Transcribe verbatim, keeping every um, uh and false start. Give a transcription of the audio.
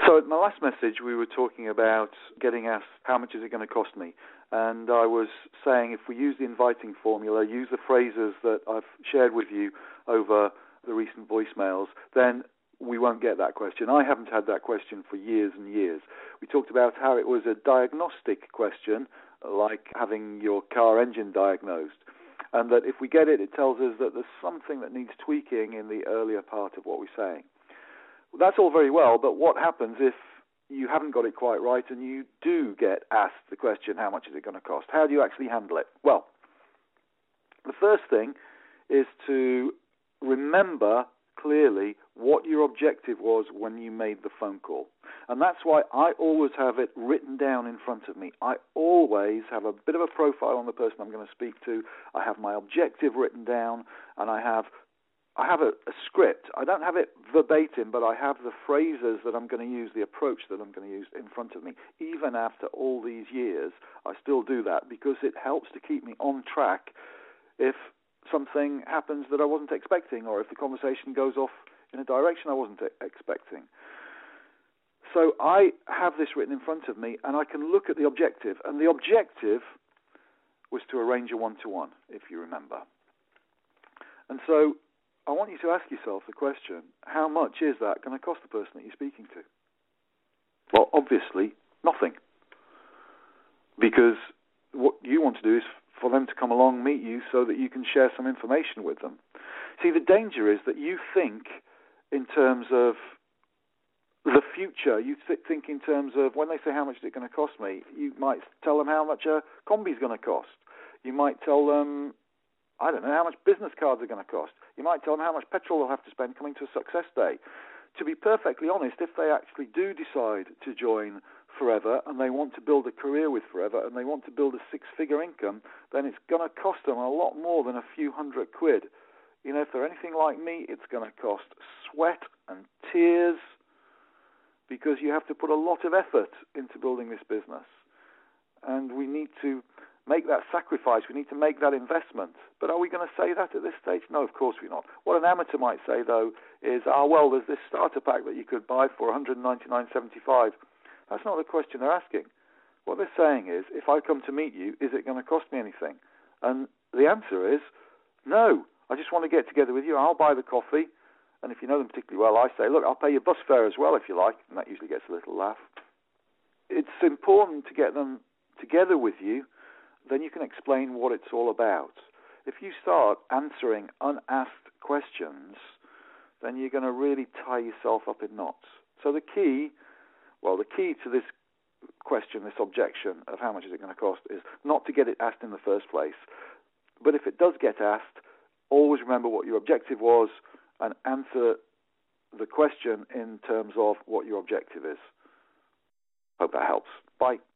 So in my last message, we were talking about getting asked, how much is it going to cost me? And I was saying if we use the inviting formula, use the phrases that I've shared with you over the recent voicemails, then we won't get that question. I haven't had that question for years and years. We talked about how it was a diagnostic question, like having your car engine diagnosed, and that if we get it, it tells us that there's something that needs tweaking in the earlier part of what we're saying. That's all very well, but what happens if you haven't got it quite right and you do get asked the question, how much is it going to cost? How do you actually handle it? Well, the first thing is to remember clearly what your objective was when you made the phone call. And that's why I always have it written down in front of me. I always have a bit of a profile on the person I'm going to speak to. I have my objective written down, and I have I have a, a script. I don't have it verbatim, but I have the phrases that I'm going to use, the approach that I'm going to use in front of me. Even after all these years, I still do that because it helps to keep me on track if something happens that I wasn't expecting, or if the conversation goes off in a direction I wasn't expecting. So I have this written in front of me, and I can look at the objective. And the objective was to arrange a one-to-one, if you remember. And so I want you to ask yourself the question, how much is that going to cost the person that you're speaking to? Well, obviously, nothing. Because what you want to do is for them to come along, meet you, so that you can share some information with them. See, the danger is that you think in terms of the future. You th- think in terms of, when they say how much is it going to cost me, you might tell them how much a combi is going to cost. You might tell them, I don't know, how much business cards are going to cost. You might tell them how much petrol they'll have to spend coming to a success day. To be perfectly honest, if they actually do decide to join Forever and they want to build a career with Forever and they want to build a six-figure income, then it's going to cost them a lot more than a few hundred quid. You know, if they're anything like me, it's going to cost sweat and tears because you have to put a lot of effort into building this business. And we need to make that sacrifice. We need to make that investment. But are we going to say that at this stage? No, of course we're not. What an amateur might say, though, is, ah, well, there's this starter pack that you could buy for one hundred ninety-nine dollars and seventy-five cents. That's not the question they're asking. What they're saying is, if I come to meet you, is it going to cost me anything? And the answer is, no. I just want to get together with you. I'll buy the coffee. And if you know them particularly well, I say, look, I'll pay your bus fare as well if you like. And that usually gets a little laugh. It's important to get them together with you. Then you can explain what it's all about. If you start answering unasked questions, then you're going to really tie yourself up in knots. So the key, well, the key to this question, this objection of how much is it going to cost, is not to get it asked in the first place. But if it does get asked, always remember what your objective was and answer the question in terms of what your objective is. Hope that helps. Bye.